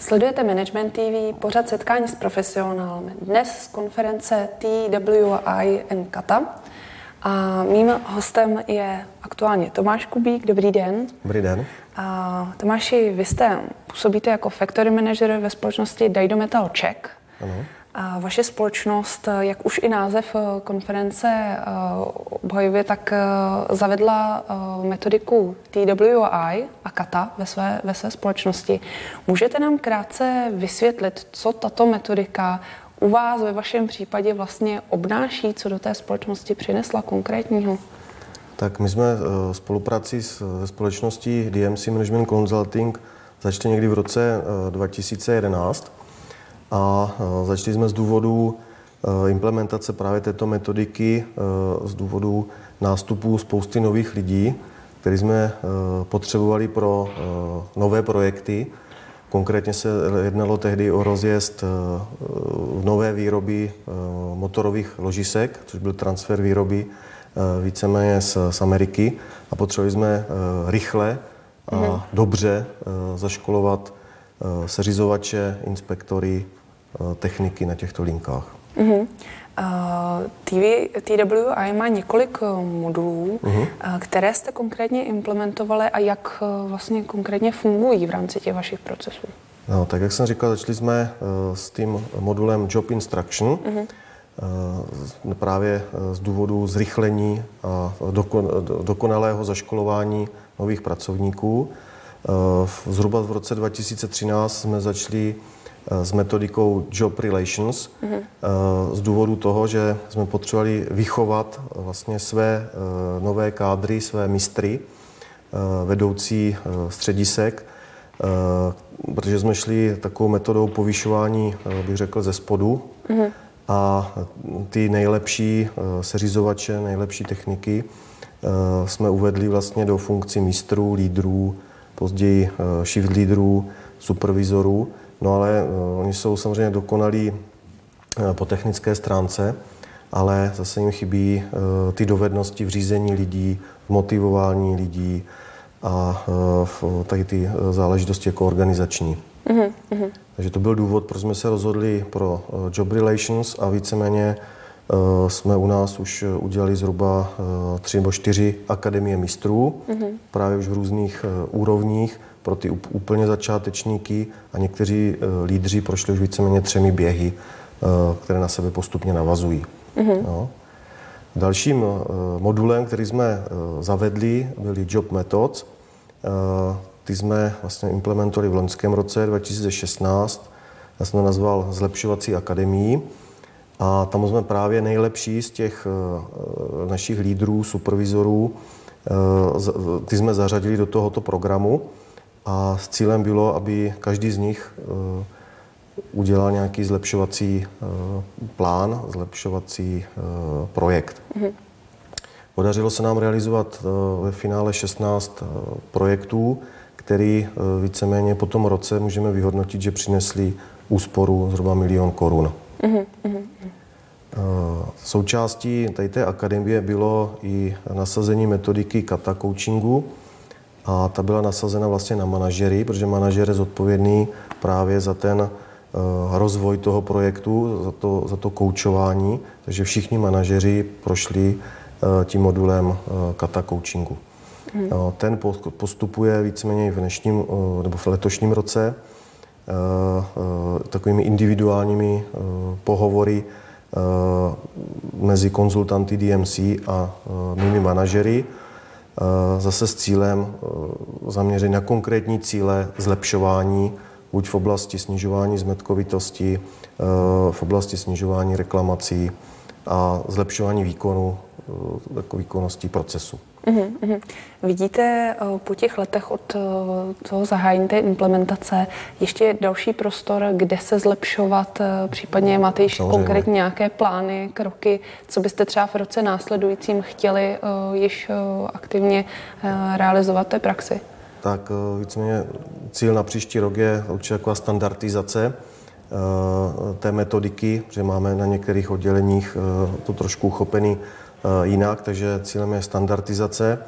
Sledujete Management TV, pořad setkání s profesionálem. Dnes z konference TWI Kata. A mým hostem je aktuálně Tomáš Kubík. Dobrý den. Dobrý den. Tomáši, vy působíte jako factory manager ve společnosti Dydometal Czech. Ano. A vaše společnost, jak už i název konference obhajuje, tak zavedla metodiku TWI a Kata ve své společnosti. Můžete nám krátce vysvětlit, co tato metodika u vás ve vašem případě vlastně obnáší, co do té společnosti přinesla konkrétního? Tak my jsme spolupráci se společností DMC Management Consulting začali někdy v roce 2011 a začali jsme z důvodu implementace právě této metodiky, z důvodu nástupu spousty nových lidí, který jsme potřebovali pro nové projekty. Konkrétně se jednalo tehdy o rozjezd nové výroby motorových ložisek, což byl transfer výroby víceméně z Ameriky. A potřebovali jsme rychle a dobře zaškolovat seřizovače, inspektory, techniky na těchto linkách. TWI má několik modulů, které jste konkrétně implementovali a jak vlastně konkrétně fungují v rámci těch vašich procesů? No, tak jak jsem říkal, začali jsme s tím modulem Job Instruction, právě z důvodu zrychlení a dokonalého zaškolování nových pracovníků. Zhruba v roce 2013 jsme začali s metodikou Job Relations z důvodu toho, že jsme potřebovali vychovat vlastně své nové kádry, své mistry, vedoucí středisek, protože jsme šli takovou metodou povyšování, bych řekl, ze spodu a ty nejlepší seřizovače, nejlepší techniky jsme uvedli vlastně do funkcí mistrů, lídrů, později shift lídrů, supervizorů. No ale oni jsou samozřejmě dokonalí po technické stránce, ale zase jim chybí ty dovednosti v řízení lidí, v motivování lidí a tady ty záležitosti jako organizační. Takže to byl důvod, proč jsme se rozhodli pro Job Relations a víceméně jsme u nás už udělali zhruba 3 nebo 4 akademie mistrů, právě už v různých úrovních, pro ty úplně začátečníky a někteří lídři prošli už víceméně 3 běhy, které na sebe postupně navazují. No. Dalším modulem, který jsme zavedli, byly Job Methods. Ty jsme vlastně implementovali v loňském roce 2016. Já jsem to nazval Zlepšovací akademií. A tam jsme právě nejlepší z těch našich lídrů, supervizorů, ty jsme zařadili do tohoto programu. A s cílem bylo, aby každý z nich udělal nějaký zlepšovací plán, zlepšovací projekt. Podařilo se nám realizovat ve finále 16 projektů, který víceméně po tom roce můžeme vyhodnotit, že přinesli úsporu zhruba 1 000 000 korun. Součástí té akademie bylo i nasazení metodiky Kata coachingu, a ta byla nasazena vlastně na manažery, protože manažer je zodpovědný právě za ten rozvoj toho projektu, za to koučování. Takže všichni manažeři prošli tím modulem Kata coachingu. Ten postupuje víceméně v letošním roce takovými individuálními pohovory mezi konzultanty DMC a mými manažery, zase s cílem zaměřit na konkrétní cíle zlepšování, buď v oblasti snižování zmetkovitosti, v oblasti snižování reklamací a zlepšování výkonnosti procesu. Vidíte po těch letech od toho zahájení té implementace ještě další prostor, kde se zlepšovat, případně máte již konkrétně nějaké plány, kroky, co byste třeba v roce následujícím chtěli již aktivně realizovat v té praxi? Tak víceméně cíl na příští rok je určitě taková standardizace té metodiky, protože máme na některých odděleních to trošku uchopený jinak, takže cílem je standardizace.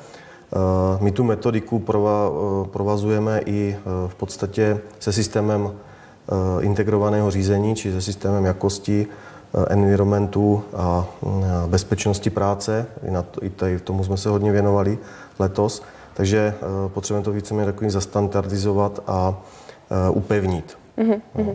My tu metodiku provazujeme i v podstatě se systémem integrovaného řízení, či se systémem jakosti, environmentu a bezpečnosti práce. I tady tomu jsme se hodně věnovali letos. Takže potřebujeme to víceméně takový zastandardizovat a upevnit. No.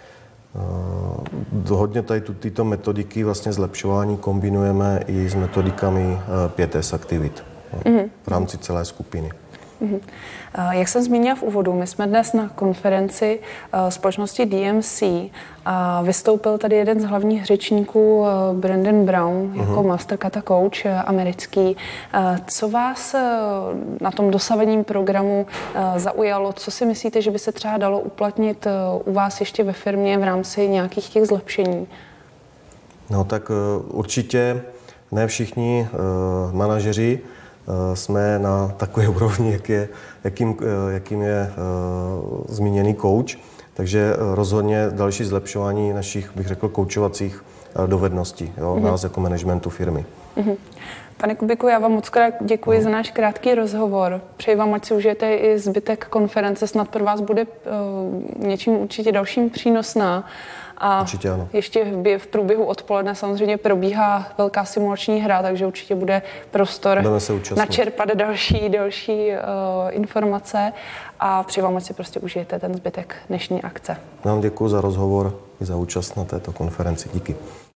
Hodně tady tyto metodiky vlastně zlepšování kombinujeme i s metodikami 5S aktivit v rámci celé skupiny. Jak jsem zmínila v úvodu, my jsme dnes na konferenci společnosti DMC a vystoupil tady jeden z hlavních řečníků, Brandon Brown, jako Master Kata Coach americký. Co vás na tom dosavadním programu zaujalo? Co si myslíte, že by se třeba dalo uplatnit u vás ještě ve firmě v rámci nějakých těch zlepšení? No tak určitě ne všichni manažeři jsme na takové úrovni, jakým je zmíněný coach. Takže rozhodně další zlepšování našich, bych řekl, koučovacích dovedností, nás jako managementu firmy. Pane Kubíku, já vám moc krát děkuji za náš krátký rozhovor. Přeji vám, ať si užijete i zbytek konference, snad pro vás bude něčím určitě dalším přínosná. A určitě ano. Ještě v průběhu odpoledne samozřejmě probíhá velká simulační hra, takže určitě bude prostor načerpat další informace a přeji vám, ať si prostě užijete ten zbytek dnešní akce. Vám děkuji za rozhovor i za účast na této konferenci. Díky.